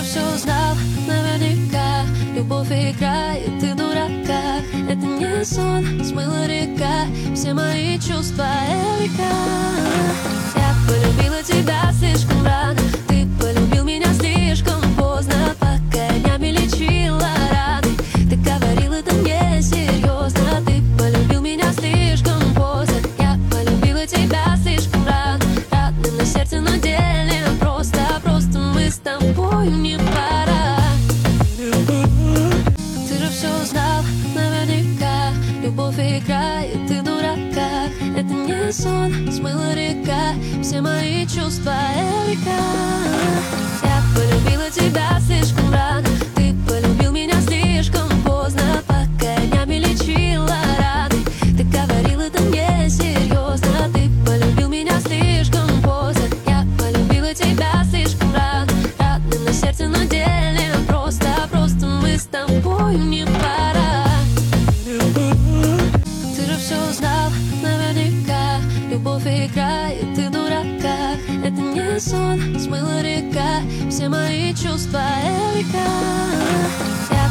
все знал наверняка. Любовь играет, ты дурака. Это не сон, смыла река все мои чувства века. Я полюбила тебя слишком рано, ты полюбил меня слишком поздно. Пока днями лечила раны, ты говорил, это не серьезно. Ты полюбил меня слишком поздно. Я полюбила тебя слишком рано. Рано на сердце, но деле просто мы с тобой не пара. Ты же все знал наверняка. Любовь играет, ты дурака. Это не сон, смыла река все мои чувства века. Я полюбила тебя слишком рано, ты полюбил меня слишком поздно. Пока днями лечила раны, ты говорил, это не серьезно. Ты полюбил меня слишком поздно. Я полюбила тебя слишком рано. Рано на сердце, но деле просто мы с тобой не пара. Ты же все знал наверняка. Любовь играет, ты дурака. Это не сон, смыла река все мои чувства века. Я